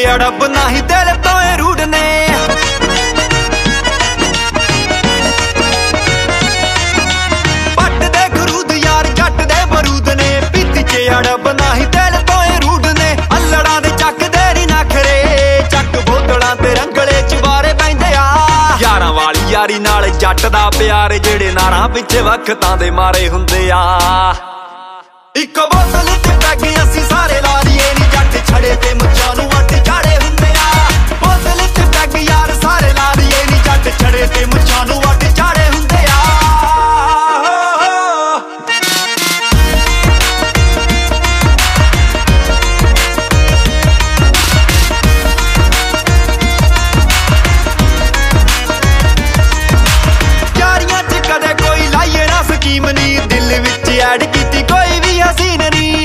ਅੜਬ ਨਹੀਂ ਦਿਲ ਤੋਂ ਇਹ ਰੂੜ ਨੇ। ਪੱਟ ਦੇ ਖਰੂਦ ਯਾਰ ਜੱਟ ਦੇ ਬਰੂਦ ਨੇ, ਪਿੱਤ 'ਚ ਅੜਬ ਨਹੀਂ ਦਿਲ ਤੋਂ ਇਹ ਰੂੜ ਨੇ। ਅੱਲੜਾਂ ਦੇ ਚੱਕਦੇ ਨੀ ਨਖਰੇ, ਚੱਕ ਬੋਤਲਾਂ ਤੇ ਰੰਗਲੇ ਚਵਾਰੇ ਪੈਂਦੇ ਆ। ਯਾਰਾਂ ਵਾਲੀ ਯਾਰੀ ਨਾਲ ਜੱਟ ਦਾ ਪਿਆਰ, ਜਿਹੜੇ ਨਾਰਾਂ ਪਿੱਛੇ ਵਕਤਾਂ ਦੇ ਮਾਰੇ ਹੁੰਦੇ ਆ। ਇੱਕ ਬੋਤਲ ਤੇ ਪੈਗ ਅਸੀਂ ਸਾਰੇ ਲਾ ਲਈਏ ਨੀ, ਜੱਟ ਛੜੇ ਤੇ ਮੁੱਛਾਂ ਨੂੰ ਵੱਟ ਚਾੜੇ ਹੁੰਦੇ ਆ। ਬੋਤਲ ਤੇ ਪੈਗ ਯਾਰ ਸਾਰੇ ਲਾ ਲਈਏ ਨੀ, ਜੱਟ ਛੜੇ ਤੇ ਮੁੱਛਾਂ ਨੂੰ ਵੱਟ ਚਾੜੇ ਹੁੰਦੇ ਆ। ਯਾਰੀਆਂ 'ਚ ਕਦੇ ਕੋਈ ਲਾਈਏ ਨਾ ਸਕੀਮ ਨੀ, ਦਿਲ ਵਿੱਚ ਐਡ ਕੀਤੀ ਕੋਈ ਵੀ ਹਸੀਨ ਨੀ।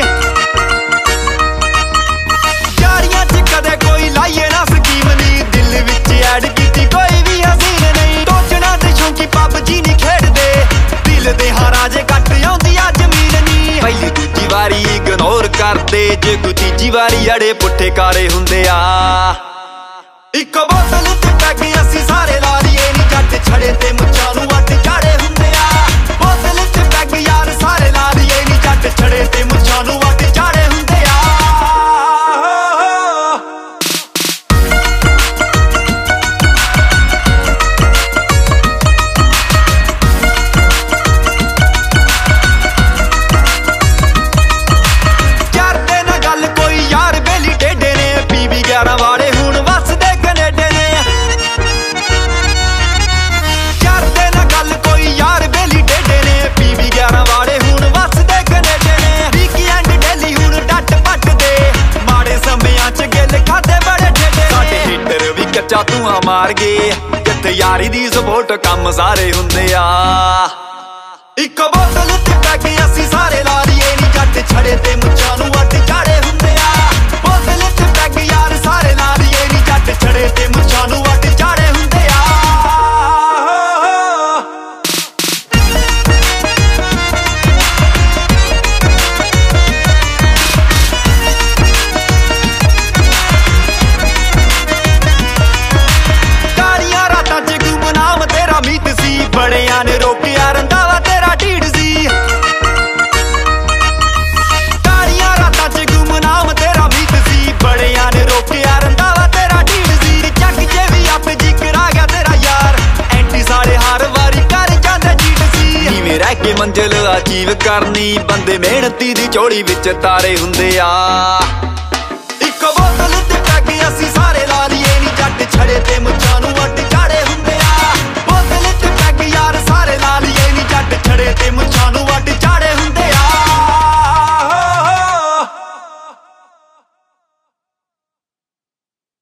ਯਾਰੀਆਂ 'ਚ ਕਦੇ ਕੋਈ ਲਾਈਏ ਨਾ ਸਕੀਮ ਨੀ, ਦਿਲ ਵਿੱਚ ਐਡ ਕੀਤੀ ਕੋਈ ਵੀ ਹਸੀਨ ਨਹੀਂ। ਟੋਚਣਾ ਤੇ ਸ਼ੌਂਕੀ ਪਬਜੀ ਨਹੀਂ ਖੇਡਦੇ, ਦਿਲ ਦੇ ਹਾਰਾਂ 'ਚ ਕੱਟ ਆਉਂਦੀ ਆ ਜ਼ਮੀਨ ਨੀ। ਪਹਿਲੀ ਦੂਜੀ ਵਾਰੀ ਇਗਨੋਰ ਕਰਦੇ, ਜੇ ਕੋਈ ਤੀਜੀ ਵਾਰੀ ਅੜੇ ਪੁੱਠੇ ਕਾਰੇ ਹੁੰਦੇ ਆ। ਇੱਕ ਬੋਤਲ ਤੇ ਪੈਗ ਅਸੀਂ ਸਾਰੇ ਲਾ ਲਈਏ ਨੀ, ਜੱਟ ਛੜੇ ਤੇ ਮੁੱਛਾਂ ਨੂੰ ਵੱਟ ਚਾੜੇ ਹੁੰਦੇ ਆ। ਬੋਤਲ ਤੇ ਪੈਗ ਯਾਰ ਸਾਰੇ ਲਾ ਲਈਏ ਨੀ, ਜੱਟ ਛੜੇ ਤੇ ਮੁੱਛਾਂ ਨੂੰ ਵੱਟ ਚਾੜੇ ਹੁੰਦੇ ਆ। ਕਰਦੇ ਨਾ ਗੱਲ ਕੋਈ ਯਾਰ ਬੇਲੀ ਟੇਡੇ ਨੇ, PB 11 ਵਾਲੇ ਹੁਣ ਵਸਦੇ ਕੈਨੇਡੇ ਨੇ। ਕਰਦੇ ਨਾ ਗੱਲ ਕੋਈ ਯਾਰ ਬੇਲੀ ਟੇਡੇ ਨੇ, PB 11 ਵਾਲੇ ਹੁਣ ਵਸਦੇ ਕੈਨੇਡੇ ਨੇ। ਵੀਕਐਂਡ ਡੇਲੀ ਹੁਣ ਡੱਟ ਪੱਟਦੇ, ਮਾੜੇ ਸਮਿਆਂ 'ਚ ਗਿੱਲ ਖਾਦੇ ਬੜੇ ਠੇਡੇ। ਸਾਡੇ ਹੀਟਰ ਵੀ ਕੱਚਾ ਧੂਆਂ ਮਾਰ ਗਏ, ਜਿੱਥੇ ਯਾਰੀ ਦੀ ਸਪੋਰਟ ਕੰਮ ਸਾਰੇ ਹੁੰਦੇ ਆ। ਇੱਕ ਬੋਤਲ ਤੇ ਪੈਗ ਅਸੀਂ ਸਾਰੇ ਲਾ ਲਈਏ ਨੀ, ਜੱਟ ਛੜੇ ਤੇ ਮੁੱਛਾਂ ਨੂੰ ਵੱਟ ਚਾੜੇ ਹੁੰਦੇ ਆ। ਬੋਤਲ ਤੇ ਪੈਗ ਯਾਰ ਸਾਰੇ ਲਾ ਲਈਏ ਨੀ, ਜੱਟ ਛੜੇ ਤੇ ਮੁੱਛਾਂ ਨੂੰ ਵੱਟ ਚਾੜੇ ਹੁੰਦੇ ਆ। ਕਾਲੀਆਂ ਰਾਤਾਂ 'ਚ ਗੁੰਮਨਾਮ ਤੇਰਾ ਮੀਤ ਸੀ, ਬੜਿਆਂ ਨੇ ਰੋਕਿਆ ਰੰਧਾਵਾ ਤੇਰਾ ਢੀਡ ਸੀ। ਕਾਲੀਆਂ ਰਾਤਾਂ 'ਚ ਗੁੰਮਨਾਮ ਤੇਰਾ ਮੀਤ ਸੀ, ਬੜਿਆਂ ਨੇ ਰੋਕਿਆ ਰੰਧਾਵਾ ਤੇਰਾ ਢੀਡ ਸੀ। ਚੱਕ 'ਚ ਵੀ ਅੱਪ ਜ਼ਿਕਰ ਆ ਗਿਆ ਤੇਰਾ ਯਾਰ, ਐਂਟੀ ਸਾਲੇ ਹਰ ਵਾਰੀ ਕਰ ਜਾਂਦੇ ਜੀਟ ਸੀ। ਨੀਵੇਂ ਰਹਿ ਕੇ ਮੰਜ਼ਿਲ ਅਚੀਵ ਕਰਨੀ, ਬੰਦੇ ਮਿਹਨਤੀ ਦੀ ਝੋਲੀ ਵਿੱਚ ਤਾਰੇ ਹੁੰਦੇ ਆ। ਇੱਕ ਬੋਤਲ